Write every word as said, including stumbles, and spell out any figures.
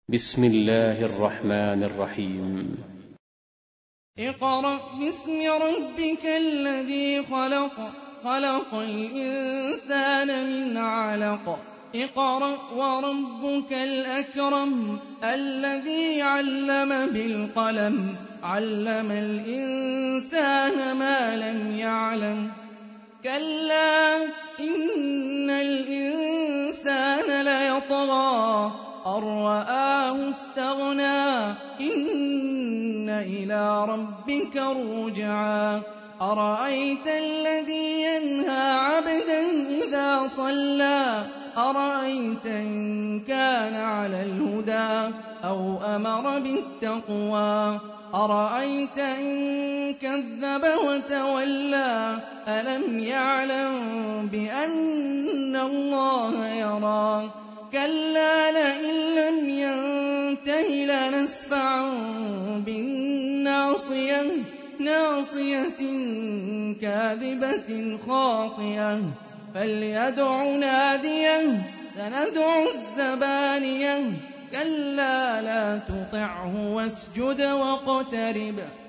بسم الله الرحمن الرحيم. اقرأ باسم ربك الذي خلق خلق الإنسان من علق اقرأ وربك الأكرم الذي علم بالقلم علم الإنسان ما لم يعلم كلا إن الإنسان ليطغى أن رآه استغنى إن إلى ربك الرجعى أرأيت الذي ينهى عبدا إذا صلى أرأيت إن كان على الهدى أو أمر بالتقوى أرأيت إن كذب وتولى ألم يعلم بأن الله يرى كلا لئن لم ينته لنسفعا بالناصية ناصية كاذبة خاطئة فليدع ناديه سندع الزبانية كلا لا تطعه واسجد واقترب